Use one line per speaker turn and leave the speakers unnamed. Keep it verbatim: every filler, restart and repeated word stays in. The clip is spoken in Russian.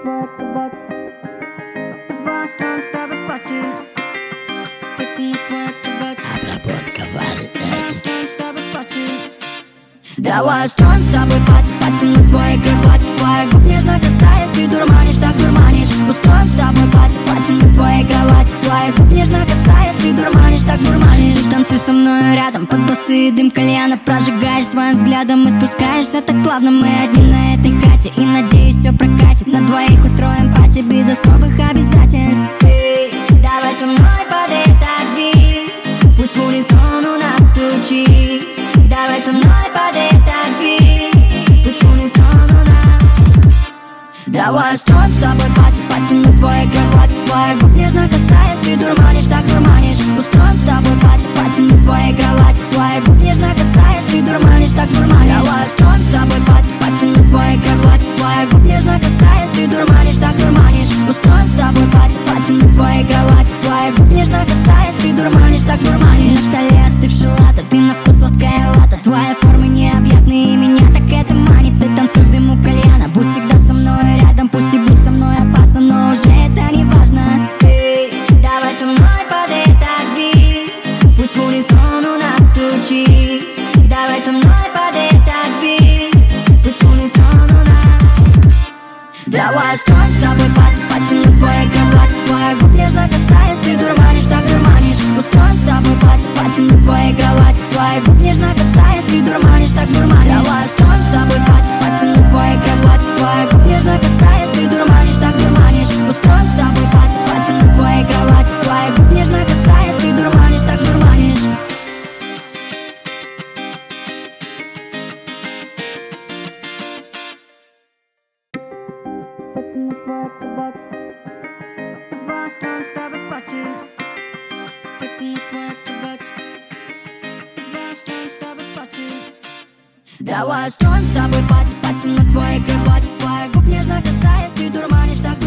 твоя кровать. Два стон с тобой пати. Потяни твоя кровать.
Обработка Вали Эдит.
Стон с тобой пати.
Давай стон с тобой пати, потяну твоей кровати. Твоя губ нежно касаясь, ты дурманишь, так дурманишь. Стон с тобой пати, потяну твоей кровати. Твоя губ нежно касаясь, ты дурманишь, так дурманишь. Ты танцуй со мной рядом, под басы дым кальяна. Прожигаешь своим взглядом и спускаешься так плавно. Мы одни на этой хате и, надеюсь, все прокатит. На двоих устроим пати без особых обязательств. Эй, давай со мной под этот бит, пусть в унисон у нас звучит. Давай со мной под этот бит, пусть в унисон у нас. Давай стон с тобой пати, потяну твоей кровати. Твоя губ нежно касаясь, ты дурманишь, так дурманишь. Стон с тобой пати, потяну твоей кровати. Твоя губ нежно касаясь, ты дурманишь, так дурманишь. Давай стон с тобой пати, потяну твоей кровати. Твоя губ нежно касаясь, ты дурманишь, так дурманишь. Стон с тобой пати, потяну твоей кровати. Твоя губ нежно касаясь, ты дурманишь, так дурманишь. На столе остывший латте, ты на вкус сладкая вата. Твоя форма необъятная и меня так это манит. Ты танцуй в дыму кальяна, будь всегда со мной рядом. Пусть и быть со мной опасно, но уже это не важно. Эй, давай со мной под этот бит, пусть в унисон у нас звучит. Давай со мной под этот бит, пусть в унисон у нас. Давай стон с тобой пати, потяну твоей кровати. Твоя губ нежно касаясь, ты дурманишь, так дурманишь. Стон с тобой пати, потяну твоей кровати. Твоя губ нежно касаясь, ты дурманишь, так дурманишь. Давай стон с тобой пати, потяну твоей кровати. Твоя губ нежно касаясь, ты дурманишь, так дурманишь. Стон с тобой пати, потяну твоей кровати. Твоя губ нежно касаясь, ты дурманишь, так дурманишь.
Потяни твоя кровать. Два стон с тобой пати. Потяни твоя кровать. Два стон с тобой пати.
Давай стон с тобой пати, потяну твоей кровати. Твоя губ нежно касаясь, ты дурманишь, так